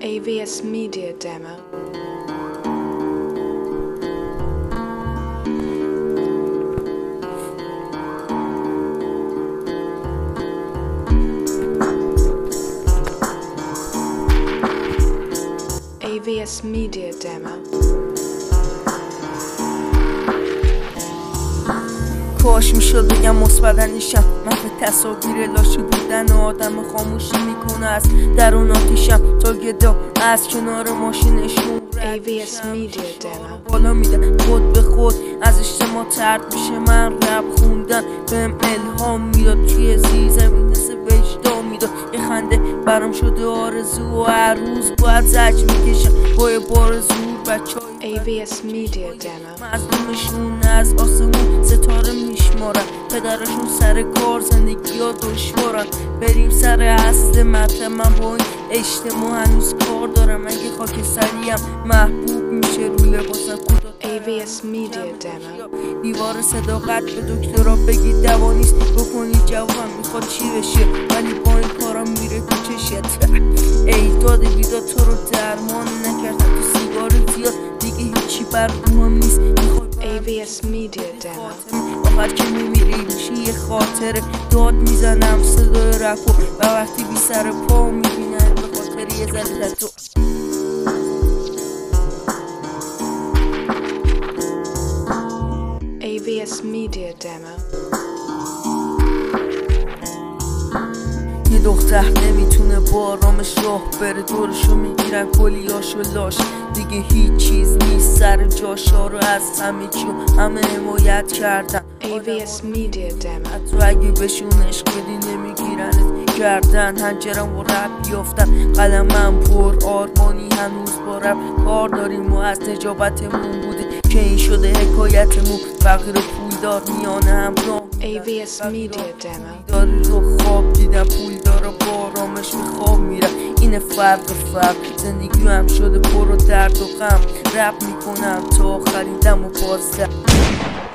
AVS Media Demo. AVS Media Demo. کاش میشد بگم مثبت نیشم، من به تصاویر لاشی بودن و آدم خاموشی میکنه از درون آتیشم تا گدا از کنار ماشینشون AVS Media Demo. بالا میدم خود به خود از اجتماع ترد میشه. من رپ خوندن بهم الهام میداد، توی زیرزمین مثل وجدان میداد. یه خنده برام شده آرزو و هر روز باید زج میکشم با یه بار زور. بچه‌های AVS Media Demo. مظلومشون از آسمون ستاره میشمارن، پدرشون سر کار زندگی ها دشوارن. بریم سر اصل مطلب، من با این اجتماع هنوز کار دارم. اگه خاک سریم محبوب میشه رو لباسم کوتاه. AVS Media Demo. دیوار صداقت به دکترا بگید دوا نیست، بکنید جوابم میخواد چی بشه، ولی با این کارا میره تو چشت. ای داد بیداد تو رو درمان نکردم، تو سیگار زیاد دیگه هیچی بر روحم نیست. AVS Media Demo. آخر که میمیری میشی یه خاطره، داد میزنم صدای رفو و وقتی بی سر پا میبینم به خاطر یه ذره تو. AVS Media Demo. یه دختر نمیتونه با آرامش راه بره، دورشو میگیرن کلیاشو لاش، دیگه هیچ چیز نیست سر جاشا رو از همه چیو همه حمایت کردن. AVS Media Demo. حتی اگه بهشون عشق بدی نمیگیرنت گردن. هنجرم و رپ بیافتن قلمم پر آرمانی، هنوز با رپ کار داریم و از نجابتمون بوده که این شده حکایتمون. فقیر پولدار میانه هم راه AVS Media Demo. داری رو خواب دیدم، پول داره با آرامش به خواب میرم. اینه فرق زندگی هم شده پر و درد و غم. رپ میکنم تا آخرین دم و بازدم.